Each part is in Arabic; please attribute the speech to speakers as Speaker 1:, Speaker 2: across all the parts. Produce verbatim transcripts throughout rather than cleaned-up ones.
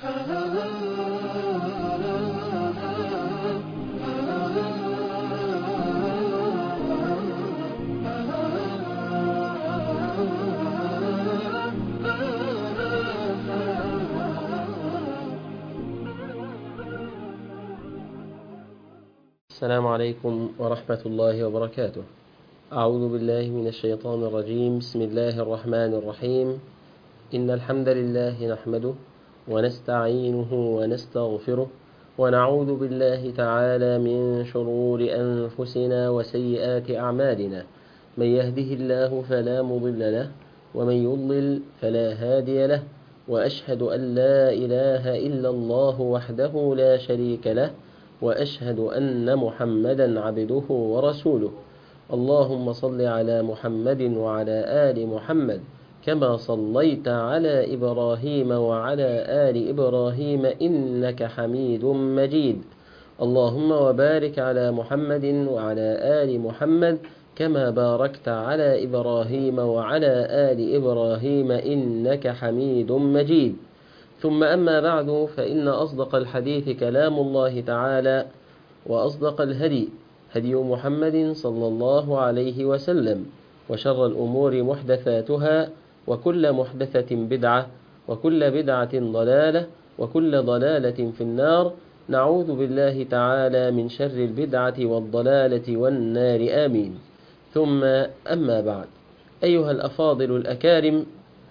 Speaker 1: السلام عليكم ورحمة الله وبركاته. أعوذ بالله من الشيطان الرجيم. بسم الله الرحمن الرحيم. إن الحمد لله نحمده ونستعينه ونستغفره ونعوذ بالله تعالى من شرور أنفسنا وسيئات أعمالنا. من يهده الله فلا مضل له ومن يضلل فلا هادي له، وأشهد أن لا إله إلا الله وحده لا شريك له، وأشهد أن محمدا عبده ورسوله. اللهم صل على محمد وعلى آل محمد كما صليت على إبراهيم وعلى آل إبراهيم إنك حميد مجيد. اللهم وبارك على محمد وعلى آل محمد كما باركت على إبراهيم وعلى آل إبراهيم إنك حميد مجيد. ثم أما بعد، فإن أصدق الحديث كلام الله تعالى، وأصدق الهدي هدي محمد صلى الله عليه وسلم، وشر الأمور محدثاتها، وكل محدثة بدعة، وكل بدعة ضلالة، وكل ضلالة في النار. نعوذ بالله تعالى من شر البدعة والضلالة والنار، آمين. ثم أما بعد، أيها الأفاضل الأكارم،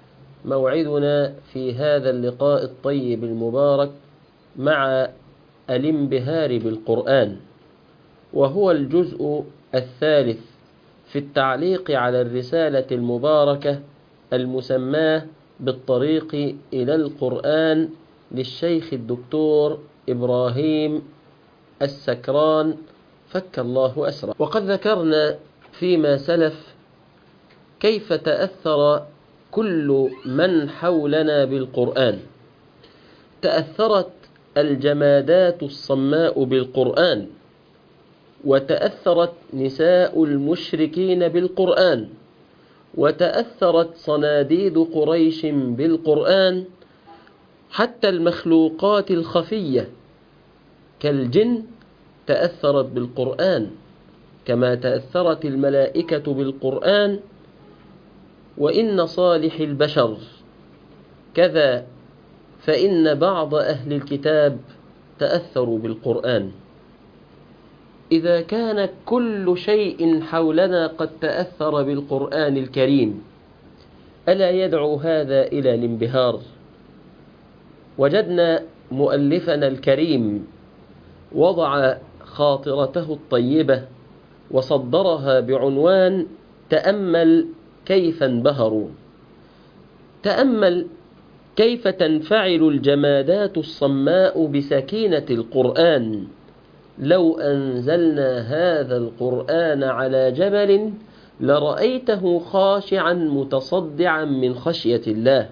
Speaker 1: موعدنا في هذا اللقاء الطيب المبارك مع الانبهار بالقرآن، وهو الجزء الثالث في التعليق على الرسالة المباركة المسماة بالطريق إلى القرآن للشيخ الدكتور إبراهيم السكران فك الله أسره. وقد ذكرنا فيما سلف كيف تأثر كل من حولنا بالقرآن. تأثرت الجمادات الصماء بالقرآن، وتأثرت نساء المشركين بالقرآن، وتأثرت صناديد قريش بالقرآن، حتى المخلوقات الخفية كالجن تأثرت بالقرآن، كما تأثرت الملائكة بالقرآن. وإن صالح البشر كذا، فإن بعض أهل الكتاب تأثروا بالقرآن. إذا كان كل شيء حولنا قد تأثر بالقرآن الكريم، ألا يدعو هذا إلى الانبهار؟ وجدنا مؤلفنا الكريم وضع خاطرته الطيبة وصدرها بعنوان تأمل كيف انبهروا. تأمل كيف تنفعل الجمادات الصماء بسكينة القرآن. لو أنزلنا هذا القرآن على جبل لرأيته خاشعا متصدعا من خشية الله.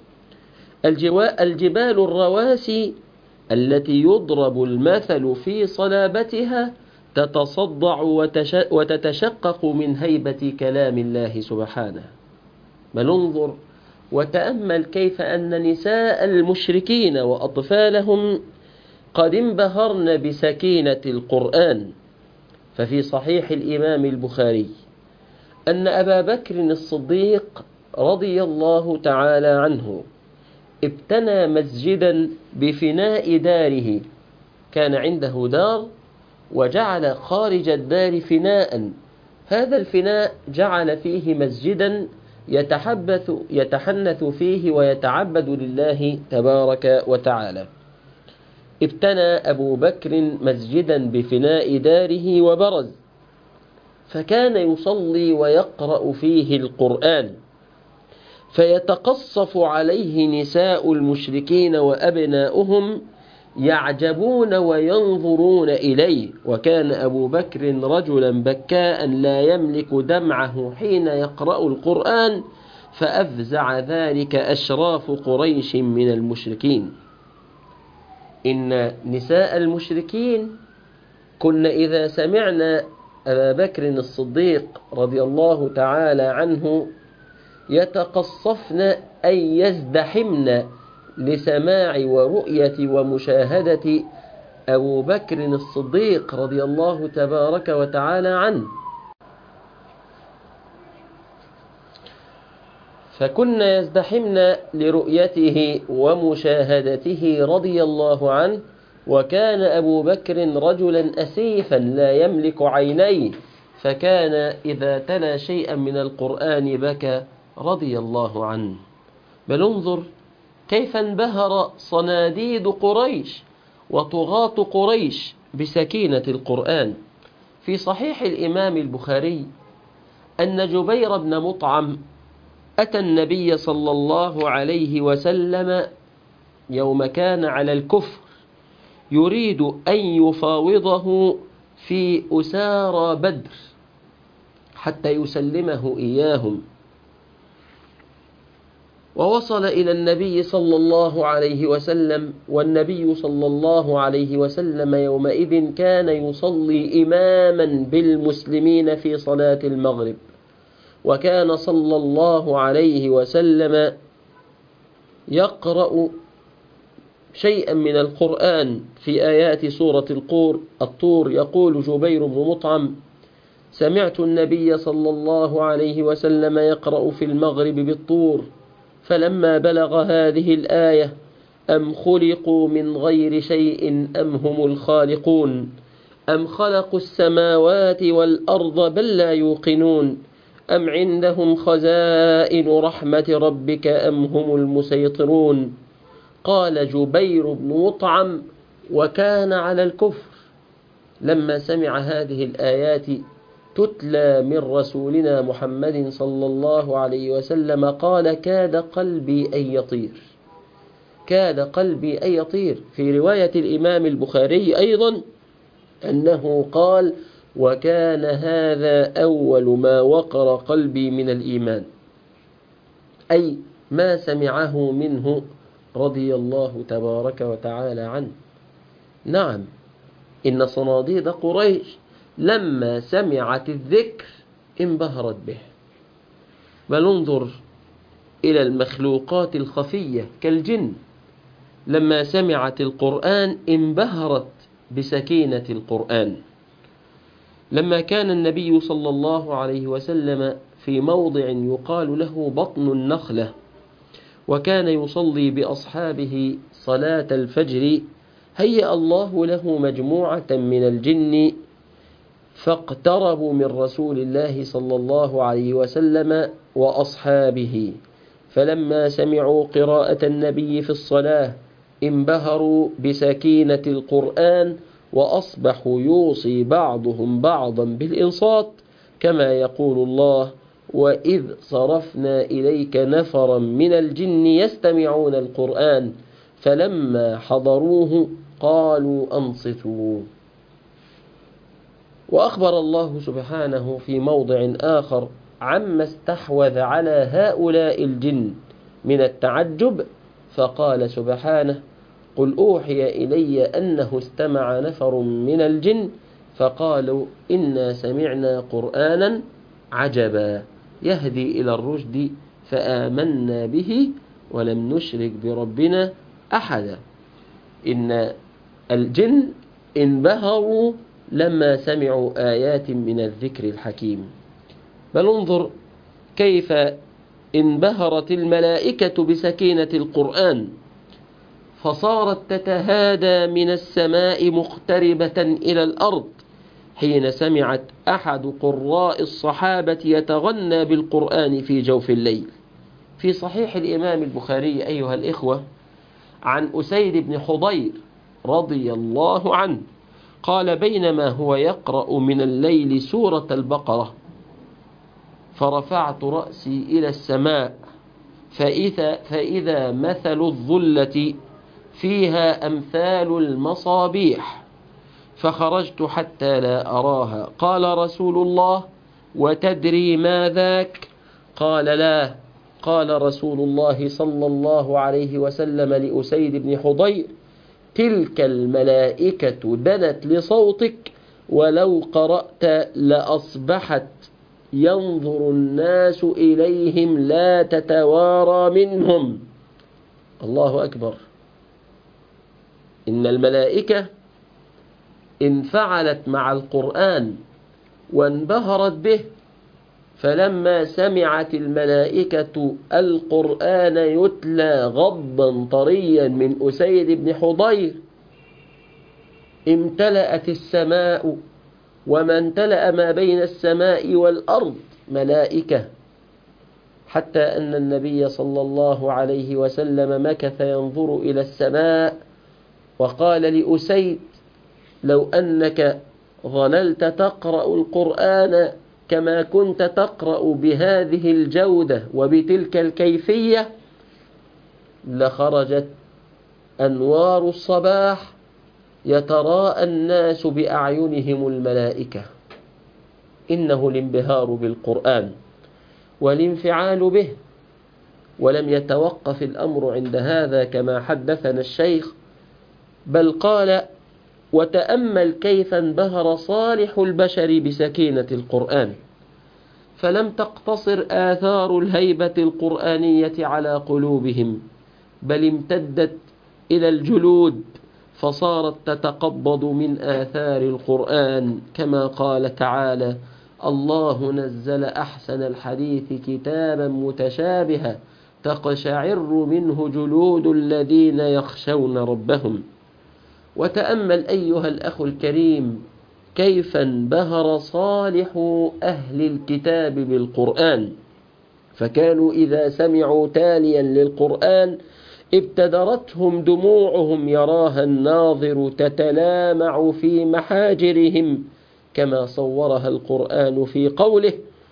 Speaker 1: الجبال الرواسي التي يضرب المثل في صلابتها تتصدع وتتشقق من هيبة كلام الله سبحانه. بل انظر وتأمل كيف أن نساء المشركين وأطفالهم قد انبهرن بسكينة القرآن. ففي صحيح الإمام البخاري أن أبا بكر الصديق رضي الله تعالى عنه ابتنى مسجدا بفناء داره. كان عنده دار وجعل خارج الدار فناء. هذا الفناء جعل فيه مسجدا يتحبث يتحنث فيه ويتعبد لله تبارك وتعالى. ابتنى أبو بكر مسجدا بفناء داره وبرز، فكان يصلي ويقرأ فيه القرآن، فيتقصف عليه نساء المشركين وأبناؤهم يعجبون وينظرون إليه. وكان أبو بكر رجلا بكاء لا يملك دمعه حين يقرأ القرآن، فأفزع ذلك أشراف قريش من المشركين. إن نساء المشركين كن إذا سمعنا أبا بكر الصديق رضي الله تعالى عنه يتقصفن أي يزدحمن لسماع ورؤية ومشاهدة أبو بكر الصديق رضي الله تبارك وتعالى عنه. فكنا يزدحمن لرؤيته ومشاهدته رضي الله عنه، وكان أبو بكر رجلا أسيفا لا يملك عينيه، فكان إذا تلا شيئا من القرآن بكى رضي الله عنه. بل انظر كيف انبهر صناديد قريش وطغاة قريش بسكينة القرآن. في صحيح الإمام البخاري أن جبير بن مطعم أتى النبي صلى الله عليه وسلم يوم كان على الكفر يريد أن يفاوضه في أسارى بدر حتى يسلمه إياهم، ووصل إلى النبي صلى الله عليه وسلم، والنبي صلى الله عليه وسلم يومئذ كان يصلي إماما بالمسلمين في صلاة المغرب، وكان صلى الله عليه وسلم يقرأ شيئا من القرآن في آيات سورة الطور الطور يقول جبير بن مطعم: سمعت النبي صلى الله عليه وسلم يقرأ في المغرب بالطور، فلما بلغ هذه الآية: أم خلقوا من غير شيء أم هم الخالقون، أم خلقوا السماوات والأرض بل لا يوقنون، أم عندهم خزائن رحمة ربك أم هم المسيطرون. قال جبير بن مطعم وكان على الكفر لما سمع هذه الآيات تتلى من رسولنا محمد صلى الله عليه وسلم قال: كاد قلبي أن يطير، كاد قلبي أن يطير. في رواية الإمام البخاري أيضا أنه قال: وكان هذا أول ما وقر قلبي من الإيمان، أي ما سمعه منه رضي الله تبارك وتعالى عنه. نعم، إن صناديد قريش لما سمعت الذكر انبهرت به. بل انظر إلى المخلوقات الخفية كالجن، لما سمعت القرآن انبهرت بسكينة القرآن. لما كان النبي صلى الله عليه وسلم في موضع يقال له بطن النخلة، وكان يصلي بأصحابه صلاة الفجر، هيأ الله له مجموعة من الجن فاقتربوا من رسول الله صلى الله عليه وسلم وأصحابه، فلما سمعوا قراءة النبي في الصلاة انبهروا بسكينة القرآن، وأصبحوا يوصي بعضهم بعضا بالإنصات، كما يقول الله: وإذ صرفنا إليك نفرا من الجن يستمعون القرآن فلما حضروه قالوا أنصتوا. وأخبر الله سبحانه في موضع آخر عما استحوذ على هؤلاء الجن من التعجب، فقال سبحانه: قل أوحي إلي أنه استمع نفر من الجن فقالوا إنا سمعنا قرآنا عجبا يهدي إلى الرشد فآمنا به ولم نشرك بربنا أحدا. إن الجن انبهروا لما سمعوا آيات من الذكر الحكيم. بل انظر كيف انبهرت الملائكة بسكينة القرآن، فصارت تتهادى من السماء مقتربة إلى الأرض حين سمعت أحد قراء الصحابة يتغنى بالقرآن في جوف الليل. في صحيح الإمام البخاري أيها الإخوة عن أسيد بن حضير رضي الله عنه قال: بينما هو يقرأ من الليل سورة البقرة فرفعت رأسي إلى السماء فإذا, فإذا مثل الظلة فيها أمثال المصابيح، فخرجت حتى لا أراها. قال رسول الله: وتدري ما ذاك؟ قال: لا. قال رسول الله صلى الله عليه وسلم لأسيد بن حضير: تلك الملائكة دنت لصوتك، ولو قرأت لأصبحت ينظر الناس إليهم لا تتوارى منهم. الله أكبر. إن الملائكة انفعلت مع القرآن وانبهرت به، فلما سمعت الملائكة القرآن يتلى غضا طريا من أسيد بن حضير امتلأت السماء وما امتلأ ما بين السماء والأرض ملائكة، حتى أن النبي صلى الله عليه وسلم مكث ينظر إلى السماء وقال لأسيد: لو أنك ظللت تقرأ القرآن كما كنت تقرأ بهذه الجودة وبتلك الكيفية لخرجت أنوار الصباح يتراءى الناس بأعينهم الملائكة. إنه الانبهار بالقرآن والانفعال به. ولم يتوقف الأمر عند هذا كما حدثنا الشيخ، بل قال: وتأمل كيف انبهر صالح البشر بسكينة القرآن، فلم تقتصر آثار الهيبة القرآنية على قلوبهم، بل امتدت إلى الجلود، فصارت تتقبض من آثار القرآن، كما قال تعالى: الله نزل أحسن الحديث كتابا متشابها تقشعر منه جلود الذين يخشون ربهم. وتأمل أيها الأخ الكريم كيف انبهر صالح أهل الكتاب بالقرآن، فكانوا إذا سمعوا تاليا للقرآن ابتدرتهم دموعهم يراها الناظر تتلامع في محاجرهم، كما صورها القرآن في قوله: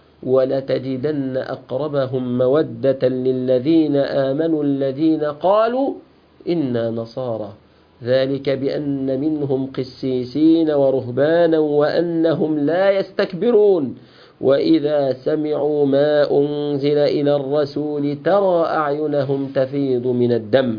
Speaker 1: ولتجدن أقربهم مودة للذين آمنوا الذين قالوا إنا نصارى، ذلك بأن منهم قسيسين ورهبانا وأنهم لا يستكبرون، وإذا سمعوا ما أنزل إلى الرسول ترى أعينهم تفيض من الدمع.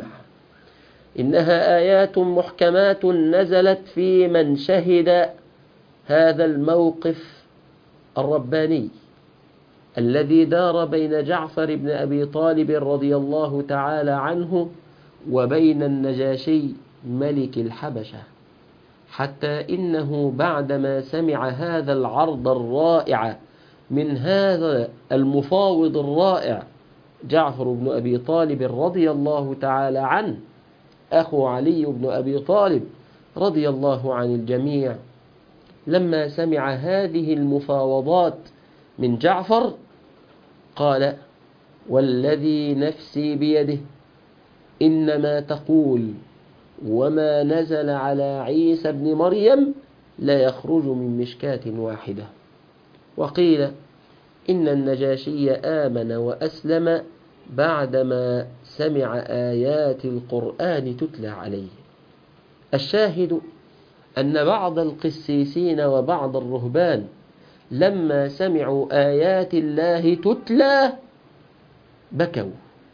Speaker 1: إنها آيات محكمات نزلت في من شهد هذا الموقف الرباني الذي دار بين جعفر بن أبي طالب رضي الله تعالى عنه وبين النجاشي ملك الحبشة، حتى إنه بعدما سمع هذا العرض الرائع من هذا المفاوض الرائع جعفر بن أبي طالب رضي الله تعالى عنه أخو علي بن أبي طالب رضي الله عن الجميع، لما سمع هذه المفاوضات من جعفر قال: والذي نفسي بيده إنما تقول وما نزل على عيسى بن مريم لا يخرج من مشكاة واحدة. وقيل إن النجاشي آمن وأسلم بعدما سمع آيات القرآن تتلى عليه. الشاهد أن بعض القسيسين وبعض الرهبان لما سمعوا آيات الله تتلى بكوا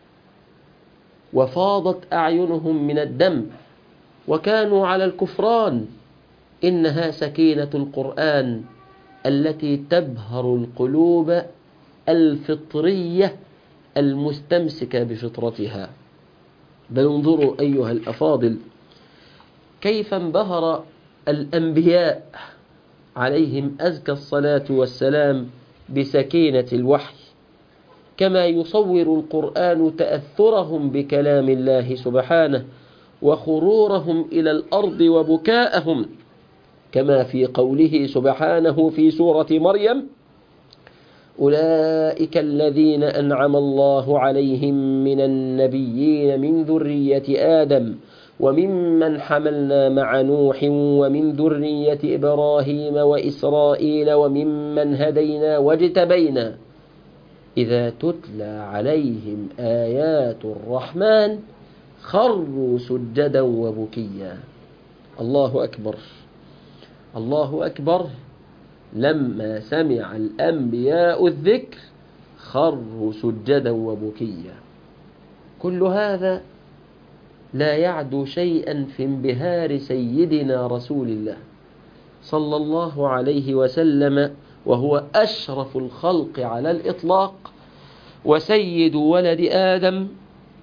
Speaker 1: وفاضت أعينهم من الدمع وكانوا على الكفران. إنها سكينة القرآن التي تبهر القلوب الفطرية المستمسكة بفطرتها. بل انظروا أيها الأفاضل كيف انبهر الأنبياء عليهم أزكى الصلاة والسلام بسكينة الوحي، كما يصور القرآن تأثرهم بكلام الله سبحانه وخرورهم إلى الأرض وبكاءهم، كما في قوله سبحانه في سورة مريم: أولئك الذين أنعم الله عليهم من النبيين من ذرية آدم وممن حملنا مع نوح ومن ذرية إبراهيم وإسرائيل وممن هدينا واجتبينا إذا تتلى عليهم آيات الرحمن خروا سجدا وبكيا. الله أكبر، الله أكبر. لما سمع الأنبياء الذكر خروا سجدا وبكيا. كل هذا لا يعدو شيئا في انبهار سيدنا رسول الله صلى الله عليه وسلم، وهو أشرف الخلق على الإطلاق وسيد ولد آدم،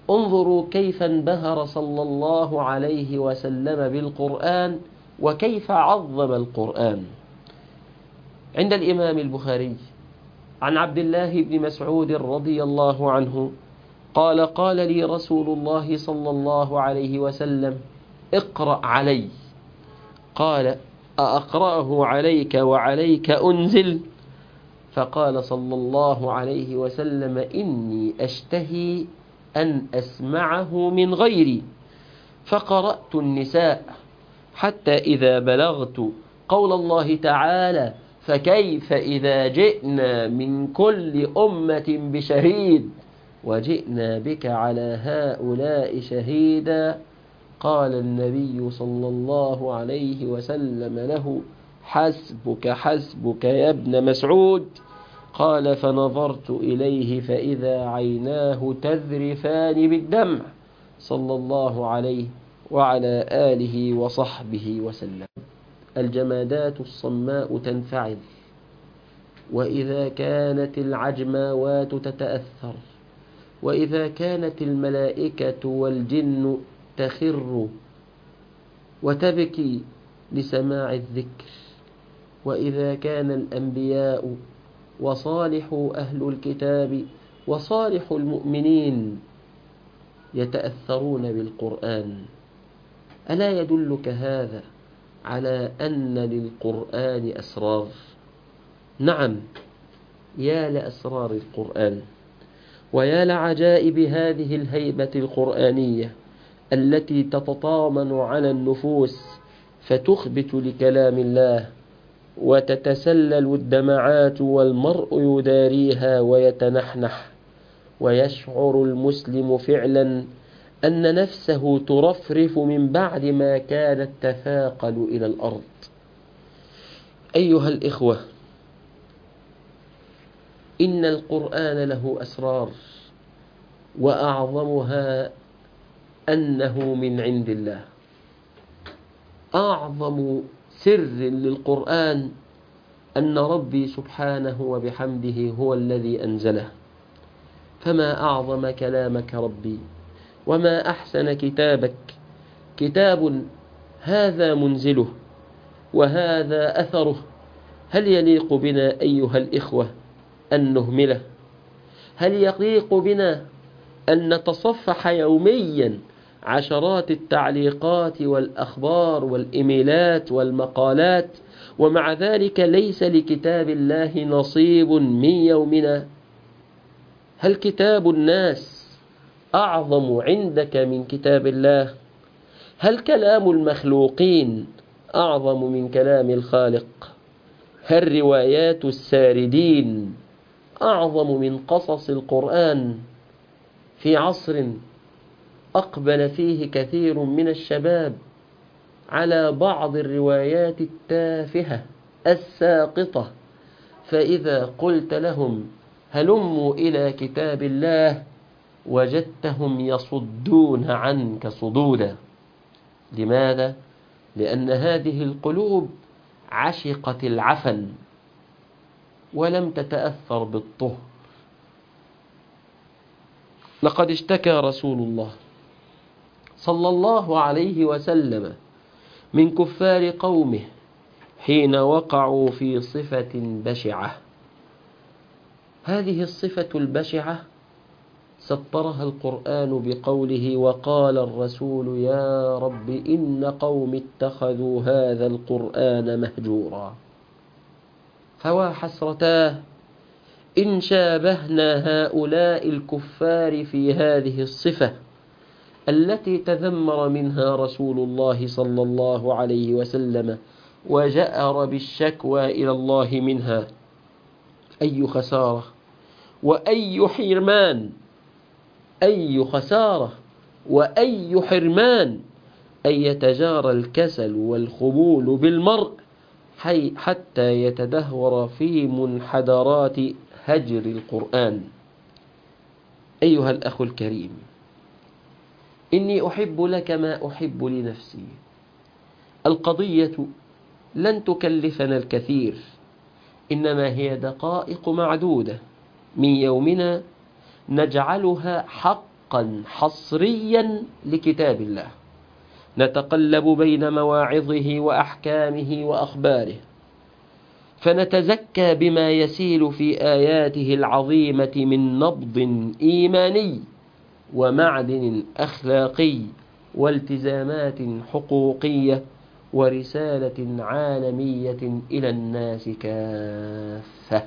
Speaker 1: انظروا كيف انبهر صلى الله عليه وسلم بالقرآن وكيف عظم القرآن. عند الإمام البخاري عن عبد الله بن مسعود رضي الله عنه قال قال لي رسول الله صلى الله عليه وسلم اقرأ علي. قال أقرأه عليك وعليك أنزل؟ فقال صلى الله عليه وسلم إني أشتهي أن أسمعه من غيري. فقرأت النساء حتى إذا بلغت قول الله تعالى فكيف إذا جئنا من كل أمة بشهيد وجئنا بك على هؤلاء شهيدا، قال النبي صلى الله عليه وسلم له حسبك حسبك يا ابن مسعود. قال فنظرت إليه فإذا عيناه تذرفان بالدمع صلى الله عليه وعلى آله وصحبه وسلم. الجمادات الصماء تنفعل، وإذا كانت العجماوات تتأثر، وإذا كانت الملائكة والجن تخر وتبكي لسماع الذكر، وإذا كان الأنبياء وصالح أهل الكتاب وصالح المؤمنين يتأثرون بالقرآن، ألا يدلك هذا على أن للقرآن أسرار؟ نعم، يا لأسرار القرآن، ويا لعجائب هذه الهيبة القرآنية التي تتطامن على النفوس فتخبت لكلام الله وتتسلل الدمعات والمرء يداريها ويتنحنح، ويشعر المسلم فعلا أن نفسه ترفرف من بعد ما كانت تثاقل إلى الأرض. أيها الإخوة، إن القرآن له أسرار، وأعظمها أنه من عند الله. أعظم سر للقرآن أن ربي سبحانه وبحمده هو الذي أنزله. فما أعظم كلامك ربي، وما أحسن كتابك، كتاب هذا منزله وهذا أثره. هل يليق بنا أيها الإخوة أن نهمله؟ هل يليق بنا أن نتصفح يوميا عشرات التعليقات والأخبار والإيميلات والمقالات، ومع ذلك ليس لكتاب الله نصيب من يومنا؟ هل كتاب الناس أعظم عندك من كتاب الله؟ هل كلام المخلوقين أعظم من كلام الخالق؟ هل روايات الساردين أعظم من قصص القرآن؟ في عصر أقبل فيه كثير من الشباب على بعض الروايات التافهة الساقطة، فإذا قلت لهم هلموا إلى كتاب الله وجدتهم يصدون عنك صدودا. لماذا؟ لأن هذه القلوب عشقت العفن ولم تتأثر بالطهر. لقد اشتكى رسول الله صلى الله عليه وسلم من كفار قومه حين وقعوا في صفة بشعة. هذه الصفة البشعة سطرها القرآن بقوله وقال الرسول يا رب إن قوم اتخذوا هذا القرآن مهجورا. فوا حسرتاه إن شابهنا هؤلاء الكفار في هذه الصفة التي تذمر منها رسول الله صلى الله عليه وسلم وجأر بالشكوى إلى الله منها. أي خسارة وأي حرمان، أي خسارة وأي حرمان أن يتجارى الكسل والخمول بالمرء حتى يتدهور في منحدرات هجر القرآن. أيها الأخ الكريم، إني أحب لك ما أحب لنفسي. القضية لن تكلفنا الكثير، إنما هي دقائق معدودة من يومنا نجعلها حق حقا حصريا لكتاب الله، نتقلب بين مواعظه وأحكامه وأخباره، فنتزكى بما يسيل في آياته العظيمة من نبض إيماني ومعدن أخلاقي والتزامات حقوقية ورسالة عالمية إلى الناس كافة.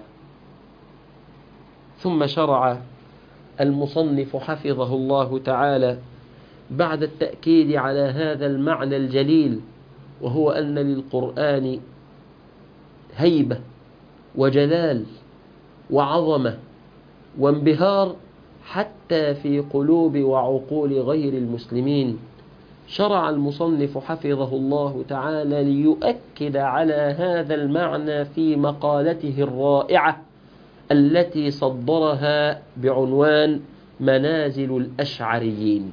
Speaker 1: ثم شرع المصنف حفظه الله تعالى بعد التأكيد على هذا المعنى الجليل، وهو أن للقرآن هيبة وجلال وعظمة وانبهار حتى في قلوب وعقول غير المسلمين، شرع المصنف حفظه الله تعالى ليؤكد على هذا المعنى في مقالته الرائعة التي صدرها بعنوان منازل الأشعريين.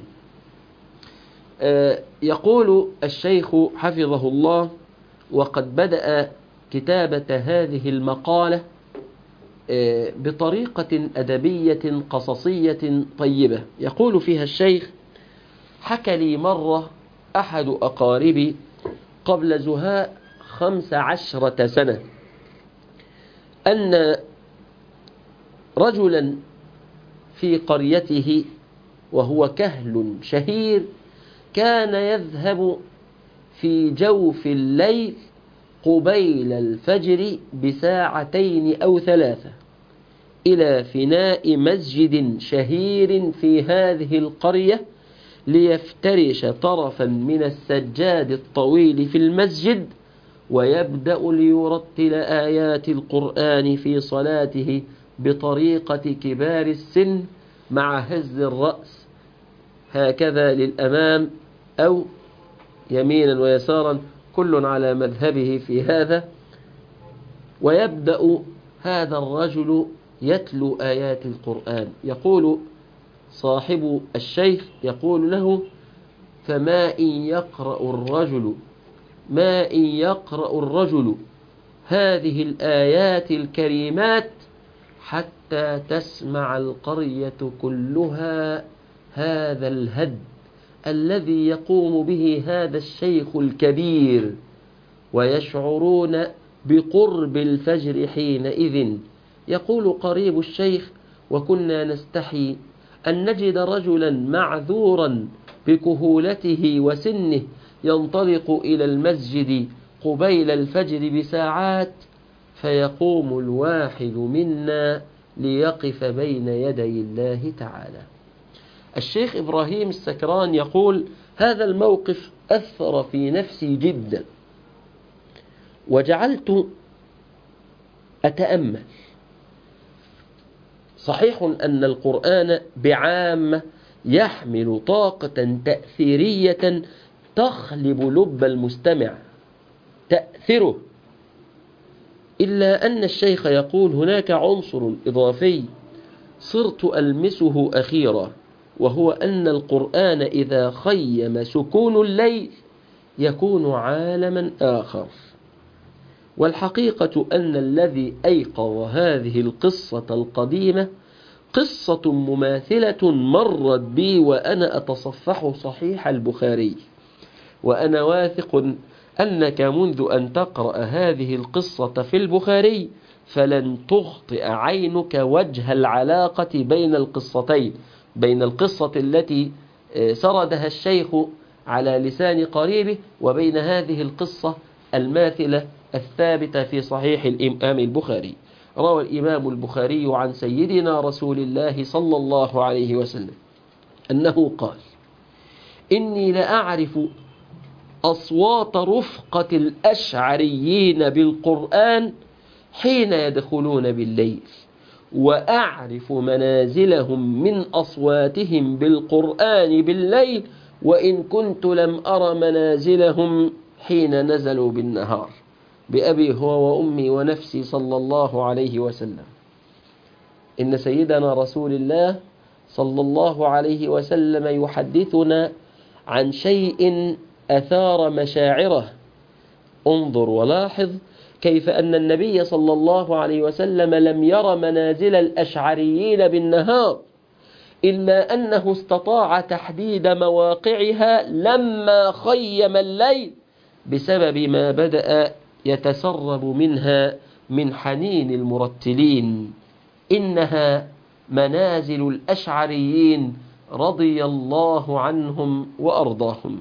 Speaker 1: يقول الشيخ حفظه الله: وقد بدأ كتابة هذه المقالة بطريقة أدبية قصصية طيبة. يقول فيها الشيخ: حكى لي مرة أحد أقاربي قبل زهاء خمس عشرة سنة أن رجلا في قريته وهو كهل شهير كان يذهب في جوف الليل قبيل الفجر بساعتين أو ثلاثة إلى فناء مسجد شهير في هذه القرية ليفترش طرفا من السجاد الطويل في المسجد، ويبدأ ليرتل آيات القرآن في صلاته بطريقة كبار السن مع هز الرأس هكذا للأمام أو يمينا ويسارا، كل على مذهبه في هذا. ويبدأ هذا الرجل يتلو آيات القرآن. يقول صاحب الشيخ يقول له: فما إن يقرأ الرجل ما إن يقرأ الرجل هذه الآيات الكريمات حتى تسمع القرية كلها هذا الهد الذي يقوم به هذا الشيخ الكبير، ويشعرون بقرب الفجر حينئذ. يقول قريب الشيخ: وكنا نستحي أن نجد رجلا معذورا بكهولته وسنه ينطلق إلى المسجد قبيل الفجر بساعات، فيقوم الواحد منا ليقف بين يدي الله تعالى. الشيخ إبراهيم السكران يقول: هذا الموقف أثر في نفسي جدا، وجعلت أتأمل. صحيح أن القرآن بعامة يحمل طاقة تأثيرية تخلب لب المستمع تأثره، إلا أن الشيخ يقول: هناك عنصر إضافي صرت ألمسه أخيرا، وهو أن القرآن إذا خيم سكون الليل يكون عالما آخر. والحقيقة أن الذي أيقظ هذه القصة القديمة قصة مماثلة مرت بي وأنا أتصفح صحيح البخاري، وأنا واثق أنك منذ أن تقرأ هذه القصة في البخاري فلن تخطئ عينك وجه العلاقة بين القصتين، بين القصة التي سردها الشيخ على لسان قريبه وبين هذه القصة الماثلة الثابتة في صحيح الإمام البخاري. روى الإمام البخاري عن سيدنا رسول الله صلى الله عليه وسلم أنه قال: إني لأعرف أصوات رفقة الأشعريين بالقرآن حين يدخلون بالليل، وأعرف منازلهم من أصواتهم بالقرآن بالليل، وإن كنت لم أر منازلهم حين نزلوا بالنهار، بأبي هو وأمي ونفسي صلى الله عليه وسلم. إن سيدنا رسول الله صلى الله عليه وسلم يحدثنا عن شيء أثار مشاعره. انظر ولاحظ كيف أن النبي صلى الله عليه وسلم لم ير منازل الأشعريين بالنهار، إلا أنه استطاع تحديد مواقعها لما خيم الليل بسبب ما بدأ يتسرب منها من حنين المرتلين. إنها منازل الأشعريين رضي الله عنهم وأرضاهم.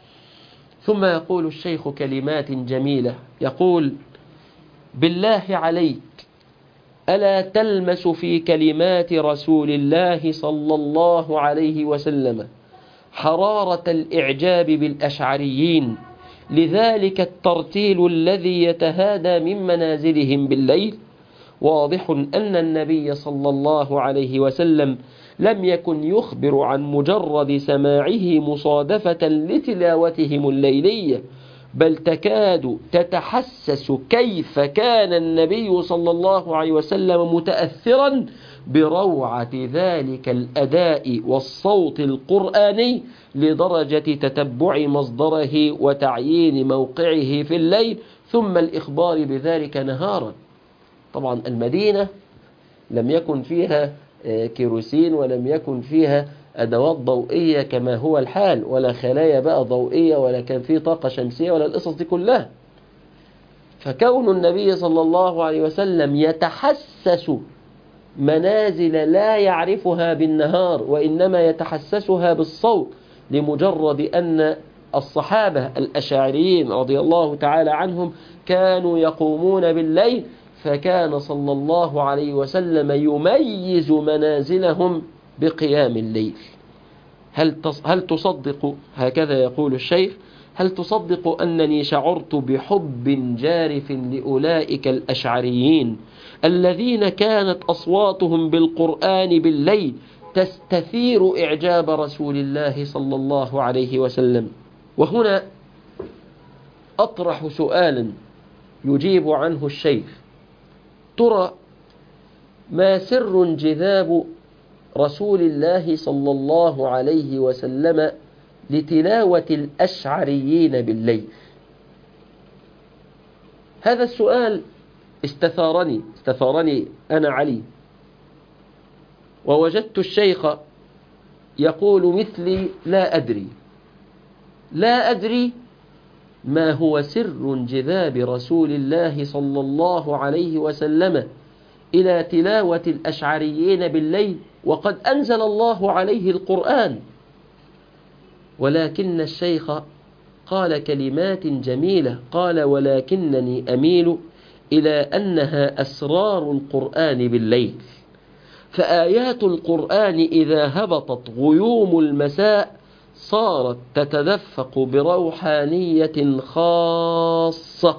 Speaker 1: ثم يقول الشيخ كلمات جميلة، يقول: بالله عليك ألا تلمس في كلمات رسول الله صلى الله عليه وسلم حرارة الإعجاب بالأشعريين، لذلك الترتيل الذي يتهادى من منازلهم بالليل؟ واضح أن النبي صلى الله عليه وسلم لم يكن يخبر عن مجرد سماعه مصادفة لتلاوتهم الليلية، بل تكاد تتحسس كيف كان النبي صلى الله عليه وسلم متأثرا بروعة ذلك الأداء والصوت القرآني لدرجة تتبع مصدره وتعيين موقعه في الليل، ثم الإخبار بذلك نهارا. طبعا المدينة لم يكن فيها كيروسين ولم يكن فيها أدوات ضوئية كما هو الحال، ولا خلايا بقى ضوئية، ولا كان فيه طاقة شمسية، ولا القصص دي كلها. فكون النبي صلى الله عليه وسلم يتحسس منازل لا يعرفها بالنهار وإنما يتحسسها بالصوت، لمجرد أن الصحابة الأشاعريين رضي الله تعالى عنهم كانوا يقومون بالليل، فكان صلى الله عليه وسلم يميز منازلهم بقيام الليل. هل هل تصدق، هكذا يقول الشيخ، هل تصدق أنني شعرت بحب جارف لأولئك الأشعريين الذين كانت أصواتهم بالقرآن بالليل تستثير إعجاب رسول الله صلى الله عليه وسلم؟ وهنا أطرح سؤالا يجيب عنه الشيخ: ترى ما سر انجذاب رسول الله صلى الله عليه وسلم لتلاوة الأشعريين بالليل؟ هذا السؤال استثارني استثارني أنا علي، ووجدت الشيخ يقول مثلي: لا أدري لا أدري ما هو سر انجذاب رسول الله صلى الله عليه وسلم إلى تلاوة الأشعريين بالليل وقد أنزل الله عليه القرآن. ولكن الشيخ قال كلمات جميلة، قال: ولكنني أميل إلى أنها أسرار القرآن بالليل، فآيات القرآن إذا هبطت غيوم المساء صارت تتدفق بروحانية خاصة،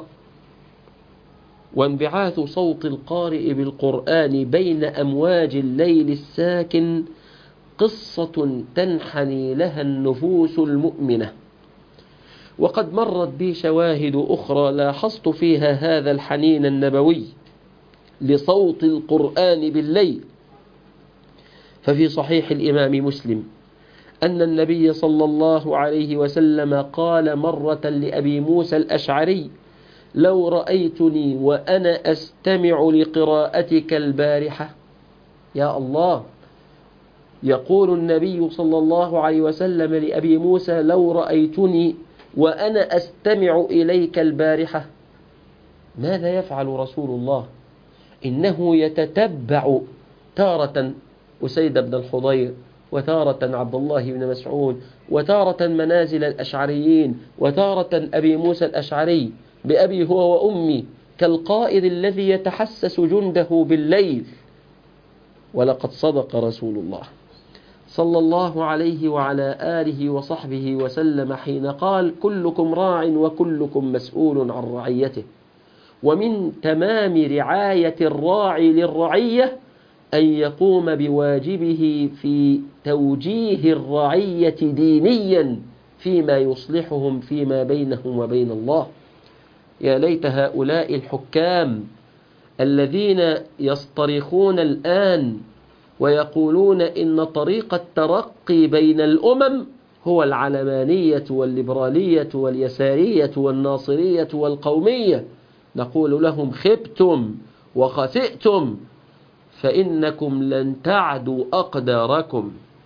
Speaker 1: وانبعاث صوت القارئ بالقرآن بين أمواج الليل الساكن قصة تنحني لها النفوس المؤمنة. وقد مرت بي شواهد أخرى لاحظت فيها هذا الحنين النبوي لصوت القرآن بالليل. ففي صحيح الإمام مسلم أن النبي صلى الله عليه وسلم قال مرة لأبي موسى الأشعري: لو رأيتني وأنا أستمع لقراءتك البارحة. يا الله، يقول النبي صلى الله عليه وسلم لأبي موسى: لو رأيتني وأنا أستمع إليك البارحة. ماذا يفعل رسول الله؟ إنه يتتبع تارة أسيد بن الحضير، وتارة عبد الله بن مسعود، وتارة منازل الأشعريين، وتارة أبي موسى الأشعري بأبي هو وأمي، كالقائد الذي يتحسس جنده بالليل. ولقد صدق رسول الله صلى الله عليه وعلى آله وصحبه وسلم حين قال: كلكم راع وكلكم مسؤول عن رعيته. ومن تمام رعاية الراعي للرعية أن يقوم بواجبه في توجيه الرعية دينيا فيما يصلحهم فيما بينهم وبين الله. يا ليت هؤلاء الحكام الذين يصطرخون الآن ويقولون إن طريق الترقي بين الأمم هو العلمانية والليبرالية واليسارية والناصرية والقومية، نقول لهم: خبتم وخسئتم، فإنكم لن تعدوا أقداركم.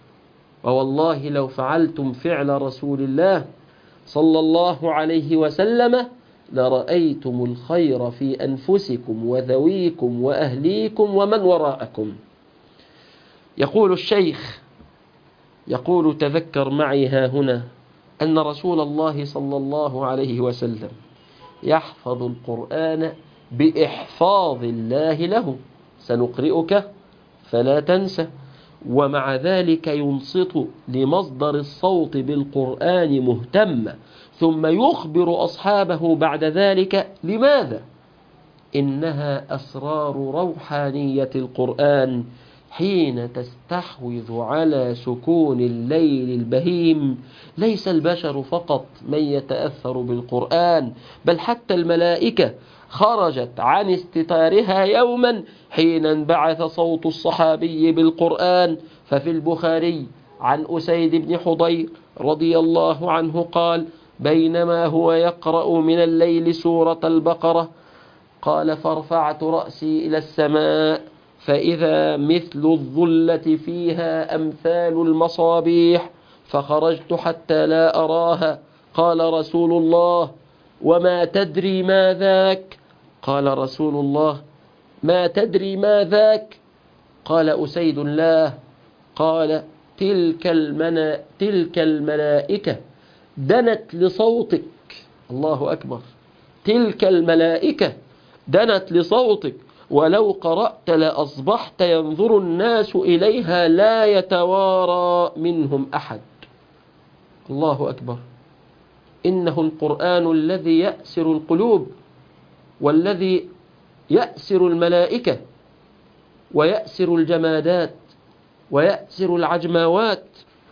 Speaker 1: ووالله لو فعلتم فعل رسول الله صلى الله عليه وسلم لرأيتم الخير في أنفسكم وذويكم وأهليكم ومن وراءكم. يقول الشيخ يقول تذكر معي ها هنا أن رسول الله صلى الله عليه وسلم يحفظ القرآن بإحفاظ الله له، سنقرئك فلا تنسى، ومع ذلك ينصت لمصدر الصوت بالقرآن مهتما، ثم يخبر أصحابه بعد ذلك لماذا؟ إنها أسرار روحانية القرآن حين تستحوذ على سكون الليل البهيم. ليس البشر فقط من يتأثر بالقرآن، بل حتى الملائكة خرجت عن استتارها يوما حين انبعث صوت الصحابي بالقرآن. ففي البخاري عن أسيد بن حضير رضي الله عنه قال: بينما هو يقرأ من الليل سورة البقرة قال: فارفعت رأسي إلى السماء فإذا مثل الظلة فيها أمثال المصابيح، فخرجت حتى لا أراها. قال رسول الله: وما تدري ما ذاك؟ قال رسول الله: ما تدري ما ذاك؟ قال أسيد: لا. قال: تلك, المنا تلك الملائكة دنت لصوتك. الله أكبر. تلك الملائكة دنت لصوتك، ولو قرأت لأصبحت ينظر الناس إليها لا يتوارى منهم أحد. الله أكبر. إنه القرآن الذي يأسر القلوب، والذي يأسر الملائكة، ويأسر الجمادات، ويأسر العجماوات.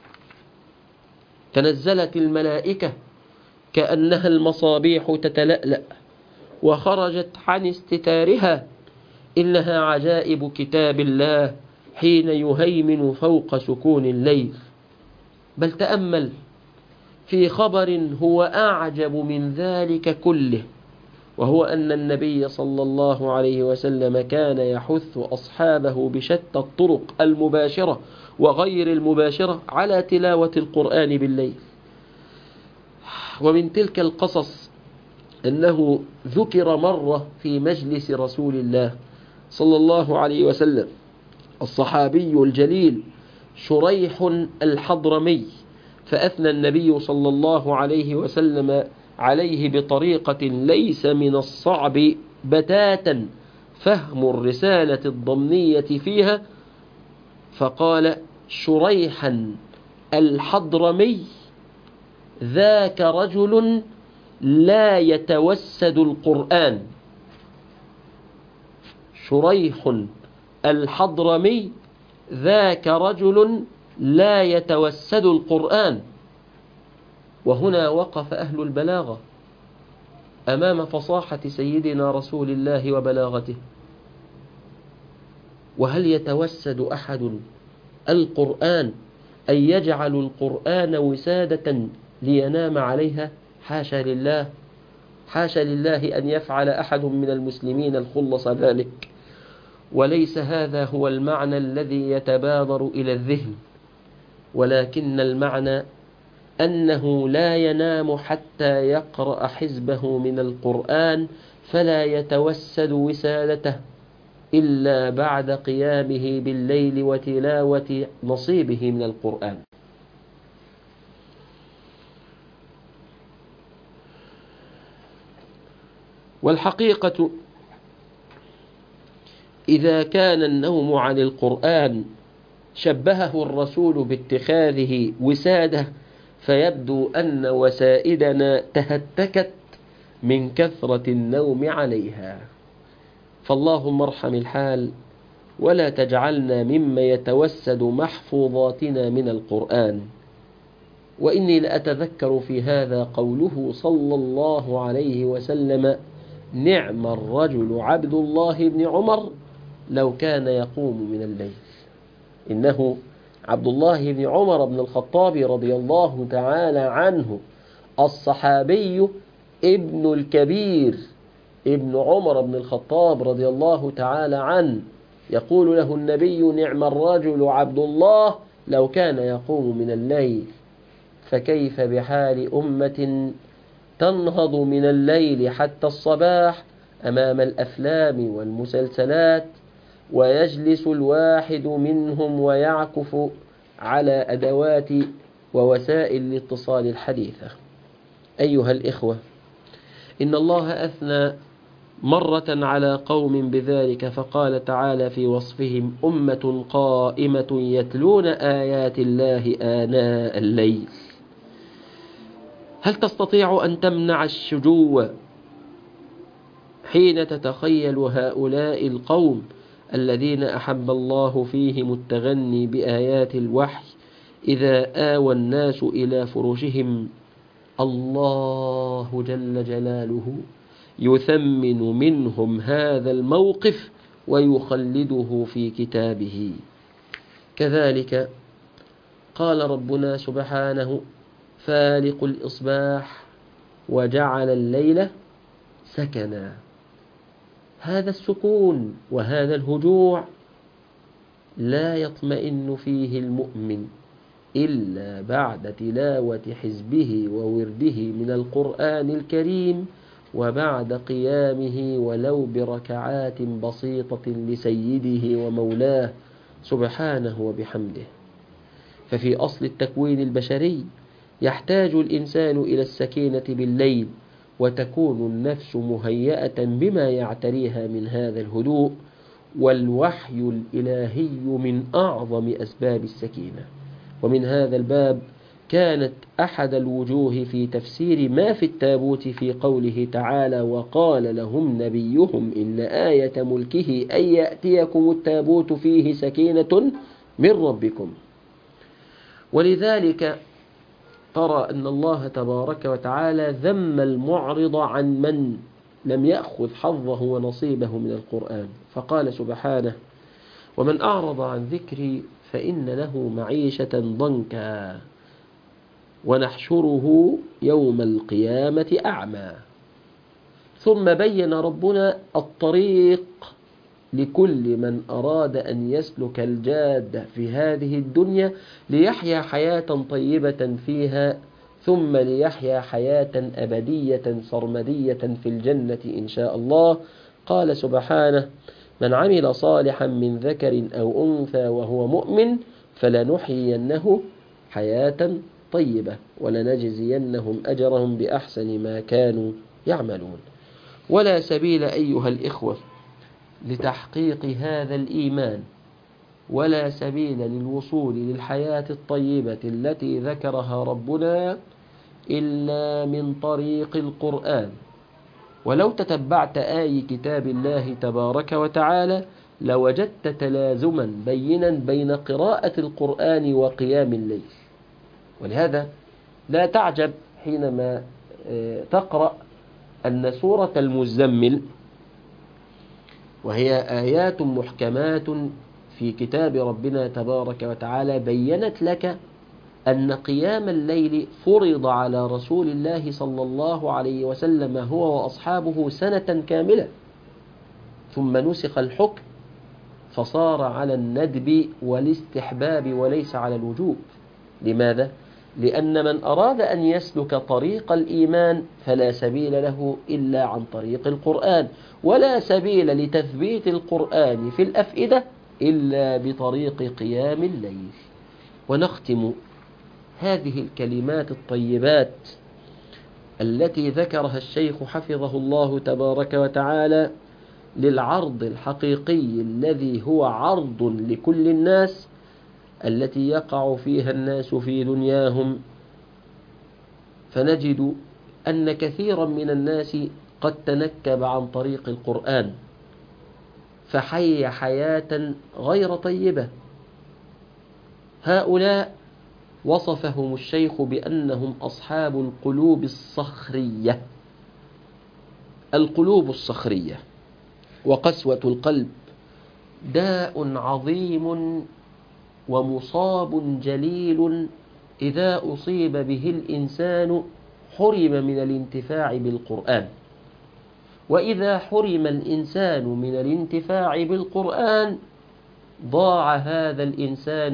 Speaker 1: تنزلت الملائكة كأنها المصابيح تتلألأ وخرجت عن استتارها. إنها عجائب كتاب الله حين يهيمن فوق سكون الليل. بل تأمل في خبر هو أعجب من ذلك كله، وهو أن النبي صلى الله عليه وسلم كان يحث أصحابه بشتى الطرق المباشرة وغير المباشرة على تلاوة القرآن بالليل. ومن تلك القصص أنه ذكر مرة في مجلس رسول الله صلى الله عليه وسلم الصحابي الجليل شريح الحضرمي، فأثنى النبي صلى الله عليه وسلم عليه بطريقة ليس من الصعب بتاتا فهم الرسالة الضمنية فيها، فقال: شريحا الحضرمي ذاك رجل لا يتوسد القرآن. شريح الحضرمي ذاك رجل لا يتوسد القرآن. وهنا وقف أهل البلاغة أمام فصاحة سيدنا رسول الله وبلاغته. وهل يتوسد أحد القرآن أن يجعل القرآن وسادة لينام عليها؟ حاشا لله، حاشا لله أن يفعل أحد من المسلمين الخلص ذلك. وليس هذا هو المعنى الذي يتبادر إلى الذهن، ولكن المعنى أنه لا ينام حتى يقرأ حزبه من القرآن، فلا يتوسد وسادته إلا بعد قيامه بالليل وتلاوة نصيبه من القرآن. والحقيقة إذا كان النوم عن القرآن شبهه الرسول باتخاذه وسادة، فيبدو أن وسائدنا تهتكت من كثرة النوم عليها. فاللهم ارحم الحال، ولا تجعلنا مما يتوسد محفوظاتنا من القرآن. وإني لأتذكر في هذا قوله صلى الله عليه وسلم: نعم الرجل عبد الله بن عمر لو كان يقوم من الليل. إنه عبد الله بن عمر بن الخطاب رضي الله تعالى عنه الصحابي ابن الكبير ابن عمر بن الخطاب رضي الله تعالى عنه، يقول له النبي: نعم الرجل عبد الله لو كان يقوم من الليل فكيف بحال أمة تنهض من الليل حتى الصباح أمام الأفلام والمسلسلات، ويجلس الواحد منهم ويعكف على أدوات ووسائل الاتصال الحديثة. أيها الإخوة، إن الله أثنى مرة على قوم بذلك فقال تعالى في وصفهم: أمة قائمة يتلون آيات الله آناء الليل. هل تستطيع أن تمنع الشجوع حين تتخيل هؤلاء القوم الذين أحب الله فيهم التغني بآيات الوحي إذا آوى الناس إلى فرشهم الله جل جلاله يثمن منهم هذا الموقف ويخلده في كتابه؟ كذلك قال ربنا سبحانه: فالق الإصباح وجعل الليل سكنا. هذا السكون وهذا الهجوع لا يطمئن فيه المؤمن إلا بعد تلاوة حزبه وورده من القرآن الكريم، وبعد قيامه ولو بركعات بسيطة لسيده ومولاه سبحانه وبحمده. ففي أصل التكوين البشري يحتاج الإنسان إلى السكينة بالليل، وتكون النفس مهيئة بما يعتريها من هذا الهدوء، والوحي الإلهي من أعظم أسباب السكينة. ومن هذا الباب كانت أحد الوجوه في تفسير ما في التابوت في قوله تعالى: وقال لهم نبيهم إن آية ملكه أن يأتيكم التابوت فيه سكينة من ربكم. ولذلك ترى أن الله تبارك وتعالى ذم المعرض عن من لم يأخذ حظه ونصيبه من القرآن، فقال سبحانه: ومن أعرض عن ذكري فإن له معيشة ضنكا ونحشره يوم القيامة أعمى. ثم بين ربنا الطريق لكل من أراد أن يسلك الجادة في هذه الدنيا ليحيا حياة طيبة فيها، ثم ليحيا حياة أبدية سرمدية في الجنة إن شاء الله. قال سبحانه: من عمل صالحا من ذكر أو أنثى وهو مؤمن فلنحيينه حياة طيبة ولنجزينهم أجرهم بأحسن ما كانوا يعملون. ولا سبيل أيها الإخوة لتحقيق هذا الإيمان، ولا سبيل للوصول للحياة الطيبة التي ذكرها ربنا إلا من طريق القرآن. ولو تتبعت آي كتاب الله تبارك وتعالى لوجدت تلازما بينا بين قراءة القرآن وقيام الليل. ولهذا لا تعجب حينما تقرأ أن سورة المزمل، وهي آيات محكمات في كتاب ربنا تبارك وتعالى، بيّنت لك أن قيام الليل فرض على رسول الله صلى الله عليه وسلم هو وأصحابه سنة كاملة، ثم نسخ الحكم فصار على الندب والاستحباب وليس على الوجوب. لماذا؟ لأن من أراد أن يسلك طريق الإيمان فلا سبيل له إلا عن طريق القرآن، ولا سبيل لتثبيت القرآن في الأفئدة إلا بطريق قيام الليل. ونختم هذه الكلمات الطيبات التي ذكرها الشيخ حفظه الله تبارك وتعالى للعرض الحقيقي الذي هو عرض لكل الناس، التي يقع فيها الناس في دنياهم، فنجد أن كثيرا من الناس قد تنكب عن طريق القرآن فحي حياة غير طيبة. هؤلاء وصفهم الشيخ بأنهم أصحاب القلوب الصخرية. القلوب الصخرية وقسوة القلب داء عظيم ومصاب جليل إذا أصيب به الإنسان حرم من الانتفاع بالقرآن. وإذا حرم الإنسان من الانتفاع بالقرآن ضاع هذا الإنسان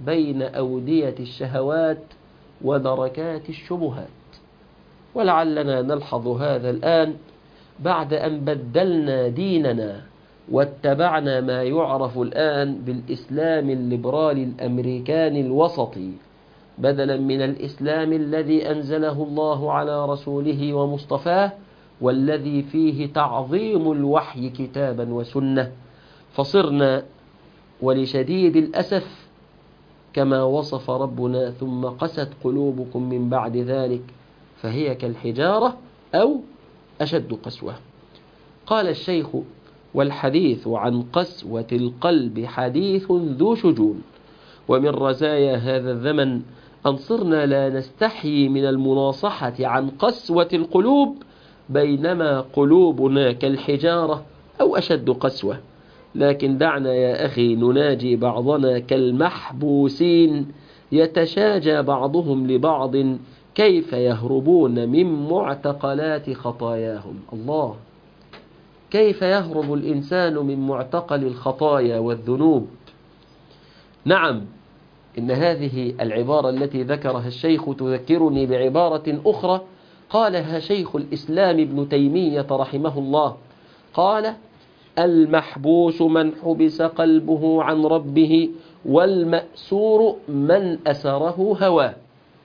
Speaker 1: بين أودية الشهوات ودركات الشبهات. ولعلنا نلحظ هذا الآن بعد أن بدلنا ديننا واتبعنا ما يعرف الآن بالإسلام الليبرالي الأمريكاني الوسطي، بدلا من الإسلام الذي أنزله الله على رسوله ومصطفاه، والذي فيه تعظيم الوحي كتابا وسنة. فصرنا ولشديد الأسف كما وصف ربنا: ثم قست قلوبكم من بعد ذلك فهي كالحجارة أو أشد قسوة. قال الشيخ: والحديث عن قسوة القلب حديث ذو شجون، ومن رزايا هذا الزمن أن صرنا لا نستحيي من المناصحة عن قسوة القلوب، بينما قلوبنا كالحجارة أو أشد قسوة. لكن دعنا يا أخي نناجي بعضنا كالمحبوسين، يتشاجى بعضهم لبعض كيف يهربون من معتقلات خطاياهم. الله، كيف يهرب الإنسان من معتقل الخطايا والذنوب؟ نعم، إن هذه العبارة التي ذكرها الشيخ تذكرني بعبارة أخرى قالها شيخ الإسلام ابن تيمية رحمه الله. قال: المحبوس من حبس قلبه عن ربه، والمأسور من أسره هواه.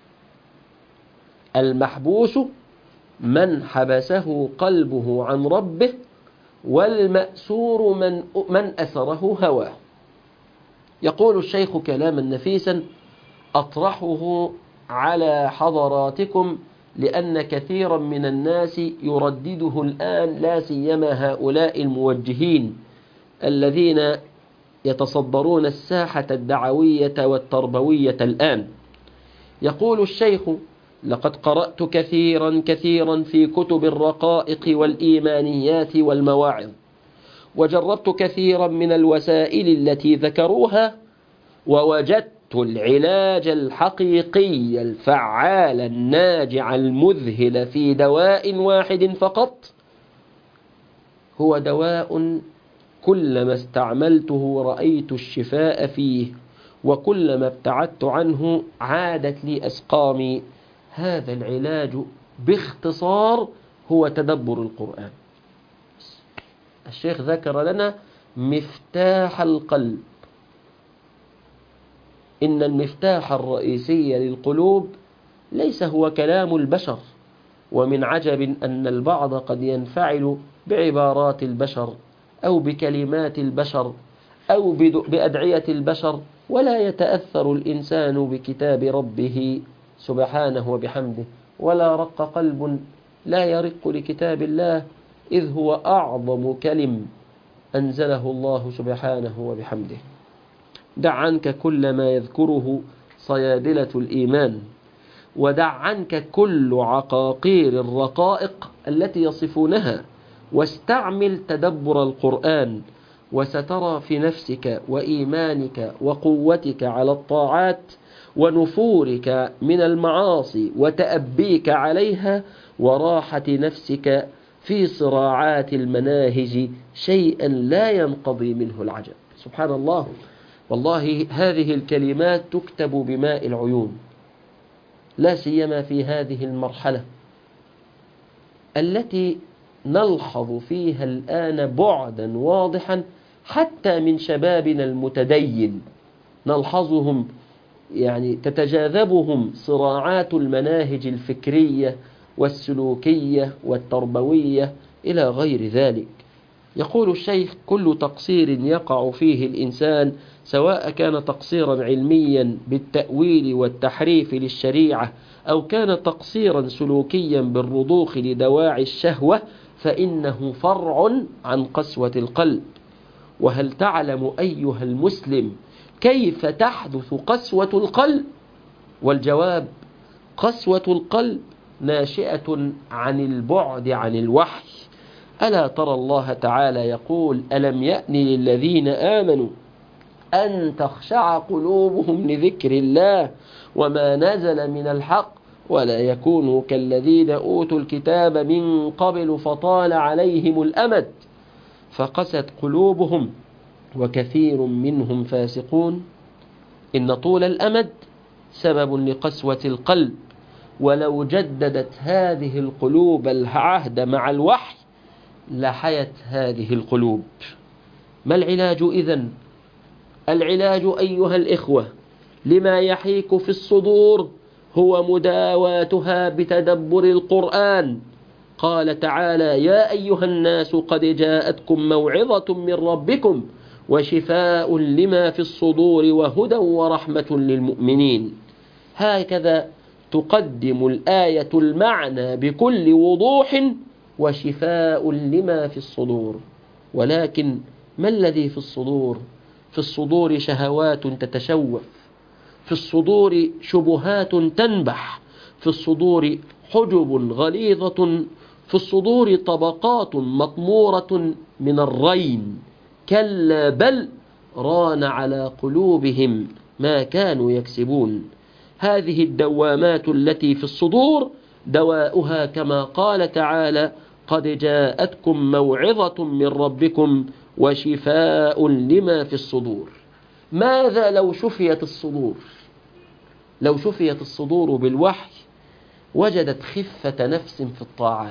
Speaker 1: المحبوس من حبسه قلبه عن ربه، والمأسور من, من أسره هواه. يقول الشيخ كلاما نفيسا أطرحه على حضراتكم، لأن كثيرا من الناس يردده الآن، لا سيما هؤلاء الموجهين الذين يتصدرون الساحة الدعوية والتربوية الآن. يقول الشيخ: لقد قرأت كثيرا كثيرا في كتب الرقائق والإيمانيات والمواعظ، وجربت كثيرا من الوسائل التي ذكروها، ووجدت العلاج الحقيقي الفعال الناجع المذهل في دواء واحد فقط، هو دواء كلما استعملته رأيت الشفاء فيه، وكلما ابتعدت عنه عادت لي أسقامي. هذا العلاج باختصار هو تدبر القرآن. الشيخ ذكر لنا مفتاح القلب. إن المفتاح الرئيسي للقلوب ليس هو كلام البشر، ومن عجب أن البعض قد ينفعل بعبارات البشر أو بكلمات البشر أو بأدعية البشر، ولا يتأثر الإنسان بكتاب ربه سبحانه وبحمده، ولا رق قلب لا يرق لكتاب الله، إذ هو أعظم كلم أنزله الله سبحانه وبحمده. دع عنك كل ما يذكره صيادلة الإيمان، ودع عنك كل عقاقير الرقائق التي يصفونها، واستعمل تدبر القرآن، وسترى في نفسك وإيمانك وقوتك على الطاعات ونفورك من المعاصي وتأبيك عليها وراحة نفسك في صراعات المناهج شيئا لا ينقضي منه العجب. سبحان الله، والله هذه الكلمات تكتب بماء العيون، لا سيما في هذه المرحلة التي نلحظ فيها الآن بعدا واضحا حتى من شبابنا المتدين، نلحظهم يعني تتجاذبهم صراعات المناهج الفكرية والسلوكية والتربوية إلى غير ذلك. يقول الشيخ: كل تقصير يقع فيه الإنسان، سواء كان تقصيرا علميا بالتأويل والتحريف للشريعة، أو كان تقصيرا سلوكيا بالرضوخ لدواعي الشهوة، فإنه فرع عن قسوة القلب. وهل تعلم أيها المسلم كيف تحدث قسوة القلب؟ والجواب: قسوة القلب ناشئة عن البعد عن الوحي. ألا ترى الله تعالى يقول: ألم يأن للذين آمنوا أن تخشع قلوبهم لذكر الله وما نزل من الحق ولا يكونوا كالذين أوتوا الكتاب من قبل فطال عليهم الأمد فقست قلوبهم وكثير منهم فاسقون. إن طول الأمد سبب لقسوة القلب، ولو جددت هذه القلوب العهد مع الوحي لحيت هذه القلوب. ما العلاج إذن؟ العلاج أيها الإخوة لما يحيك في الصدور هو مداواتها بتدبر القرآن. قال تعالى: يا أيها الناس قد جاءتكم موعظة من ربكم وشفاء لما في الصدور وهدى ورحمة للمؤمنين. هكذا تقدم الآية المعنى بكل وضوح: وشفاء لما في الصدور. ولكن ما الذي في الصدور؟ في الصدور شهوات تتشوف، في الصدور شبهات تنبح، في الصدور حجب غليظة، في الصدور طبقات مطمورة من الرين. كلا بل ران على قلوبهم ما كانوا يكسبون. هذه الدوامات التي في الصدور دواؤها كما قال تعالى: قد جاءتكم موعظة من ربكم وشفاء لما في الصدور. ماذا لو شفيت الصدور؟ لو شفيت الصدور بالوحي وجدت خفة نفس في الطاعات.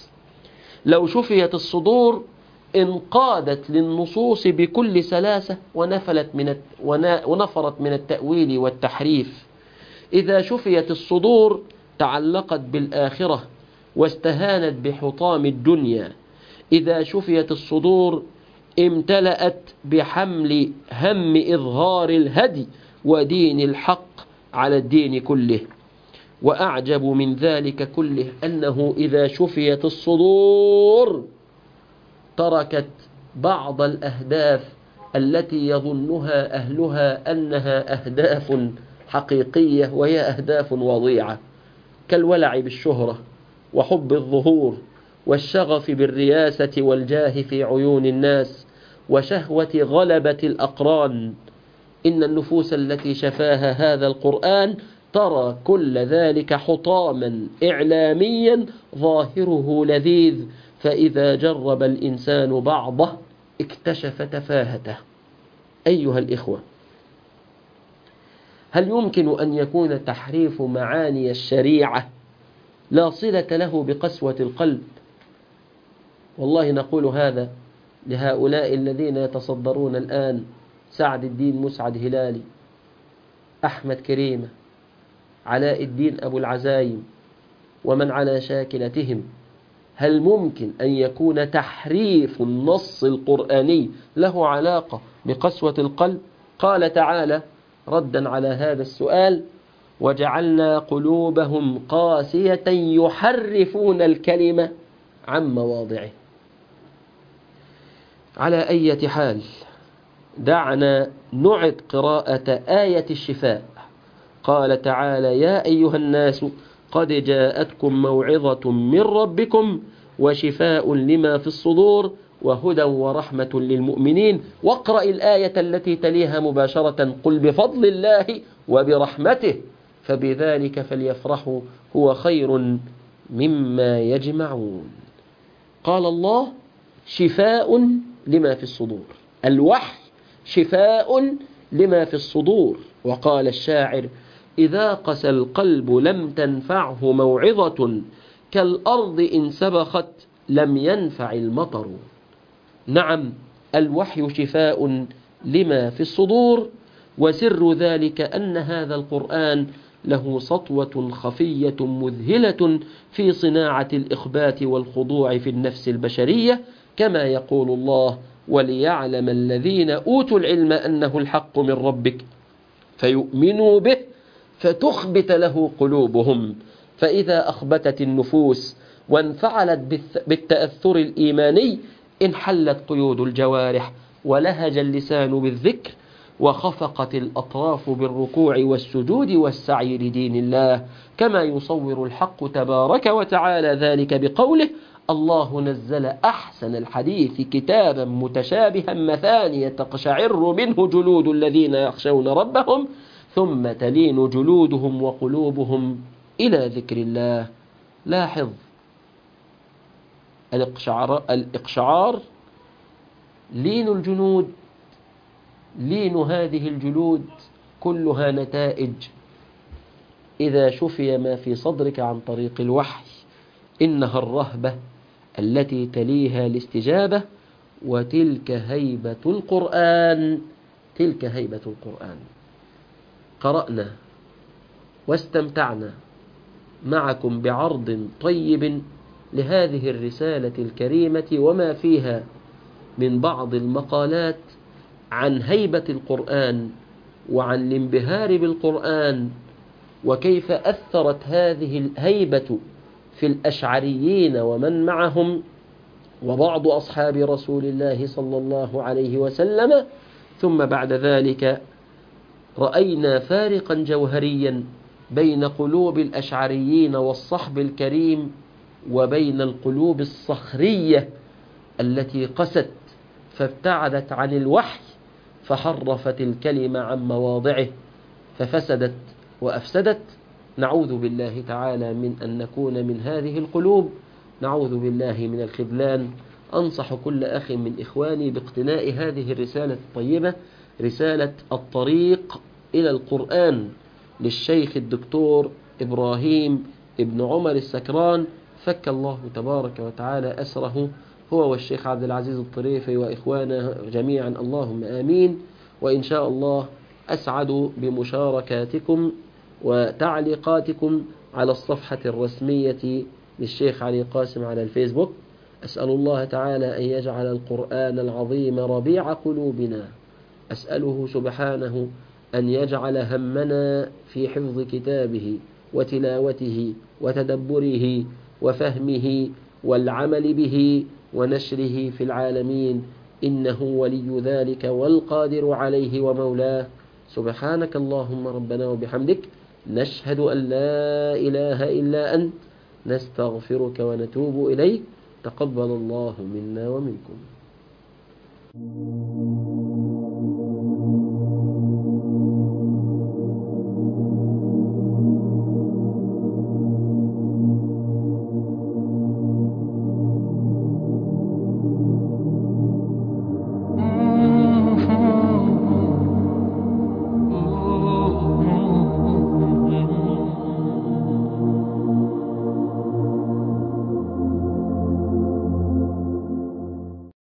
Speaker 1: لو شفيت الصدور انقادت للنصوص بكل سلاسة ونفلت من ونفرت من التأويل والتحريف. إذا شفيت الصدور تعلقت بالآخرة واستهانت بحطام الدنيا. إذا شفيت الصدور امتلأت بحمل هم إظهار الهدي ودين الحق على الدين كله. وأعجب من ذلك كله أنه إذا شفيت الصدور تركت بعض الأهداف التي يظنها أهلها أنها أهداف حقيقية، وهي أهداف وضيعة، كالولع بالشهرة وحب الظهور والشغف بالرياسة والجاه في عيون الناس وشهوة غلبة الأقران. إن النفوس التي شفاها هذا القرآن ترى كل ذلك حطاما إعلاميا ظاهره لذيذ، فإذا جرب الإنسان بعضه اكتشف تفاهته. أيها الإخوة، هل يمكن أن يكون تحريف معاني الشريعة لا صلة له بقسوة القلب؟ والله نقول هذا لهؤلاء الذين يتصدرون الآن: سعد الدين مسعد هلالي، أحمد كريمة، علاء الدين أبو العزايم، ومن على شاكلتهم. هل ممكن أن يكون تحريف النص القرآني له علاقة بقسوة القلب؟ قال تعالى ردا على هذا السؤال: وجعلنا قلوبهم قاسية يحرفون الكلمة عن مواضعه. على أي حال، دعنا نعد قراءة آية الشفاء. قال تعالى: يا أيها الناس قد جاءتكم موعظة من ربكم وشفاء لما في الصدور وهدى ورحمة للمؤمنين. واقرأ الآية التي تليها مباشرة: قل بفضل الله وبرحمته فبذلك فليفرحوا هو خير مما يجمعون. قال الله: شفاء لما في الصدور. الوحي شفاء لما في الصدور. وقال الشاعر: إذا قسى القلب لم تنفعه موعظة، كالأرض إن سبخت لم ينفع المطر. نعم، الوحي شفاء لما في الصدور، وسر ذلك أن هذا القرآن له سطوة خفية مذهلة في صناعة الإخبات والخضوع في النفس البشرية، كما يقول الله: وليعلم الذين أوتوا العلم أنه الحق من ربك فيؤمنوا به فتخبت له قلوبهم. فإذا أخبتت النفوس وانفعلت بالتأثر الإيماني انحلت قيود الجوارح ولهج اللسان بالذكر وخفقت الأطراف بالركوع والسجود والسعي لدين الله، كما يصور الحق تبارك وتعالى ذلك بقوله: الله نزل أحسن الحديث كتابا متشابها مثانية تقشعر منه جلود الذين يخشون ربهم ثم تلين جلودهم وقلوبهم إلى ذكر الله. لاحظ الإقشعار, الإقشعار لين الجنود، لين هذه الجلود كلها نتائج إذا شفي ما في صدرك عن طريق الوحي. إنها الرهبة التي تليها الاستجابة، وتلك هيبة القرآن تلك هيبة القرآن. قرأنا واستمتعنا معكم بعرض طيب لهذه الرسالة الكريمة وما فيها من بعض المقالات عن هيبة القرآن وعن الانبهار بالقرآن، وكيف أثرت هذه الهيبة في الأشعريين ومن معهم وبعض أصحاب رسول الله صلى الله عليه وسلم. ثم بعد ذلك رأينا فارقا جوهريا بين قلوب الأشعريين والصحب الكريم وبين القلوب الصخرية التي قست فابتعدت عن الوحي فحرفت الكلمة عن مواضعه ففسدت وأفسدت. نعوذ بالله تعالى من أن نكون من هذه القلوب، نعوذ بالله من الخذلان. أنصح كل أخ من إخواني باقتناء هذه الرسالة الطيبة، رسالة الطريق إلى القرآن للشيخ الدكتور إبراهيم ابن عمر السكران، فك الله تبارك وتعالى أسره هو والشيخ عبد العزيز الطريفي وإخوانه جميعا، اللهم آمين. وإن شاء الله أسعد بمشاركاتكم وتعليقاتكم على الصفحة الرسمية للشيخ علي قاسم على الفيسبوك. أسأل الله تعالى أن يجعل القرآن العظيم ربيع قلوبنا، أسأله سبحانه أن يجعل همنا في حفظ كتابه وتلاوته وتدبره وفهمه والعمل به ونشره في العالمين، إنه ولي ذلك والقادر عليه ومولاه. سبحانك اللهم ربنا وبحمدك، نشهد أن لا إله إلا أنت، نستغفرك ونتوب إليك. تقبل الله منا ومنكم.